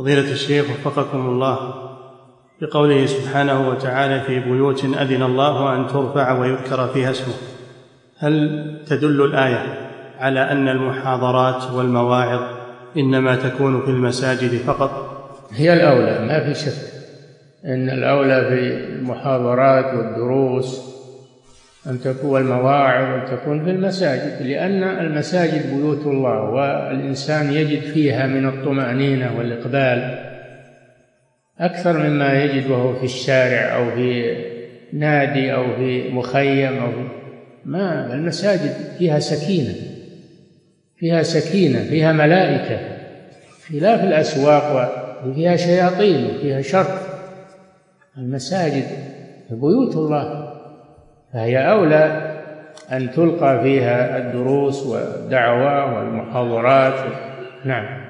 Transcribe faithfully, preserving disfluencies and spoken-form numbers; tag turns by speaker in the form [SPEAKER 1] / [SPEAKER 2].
[SPEAKER 1] فضيلة الشيخ وفقكم الله، بقوله سبحانه وتعالى في بيوت أذن الله أن ترفع ويذكر فيها اسمه، هل تدل الآية على أن المحاضرات والمواعظ إنما تكون في المساجد فقط؟
[SPEAKER 2] هي الأولى، ما في شك أن الأولى في المحاضرات والدروس أن تكون المواعظ أن تكون في المساجد، لأن المساجد بيوت الله، والإنسان يجد فيها من الطمأنينة والإقبال أكثر مما يجد وهو في الشارع أو في نادي أو في مخيم أو في ما. المساجد فيها سكينة، فيها سكينة، فيها ملائكة، خلاف الأسواق وفيها شياطين وفيها شر. المساجد بيوت الله، فهي أولى أن تلقى فيها الدروس والدعوة والمحاضرات. نعم.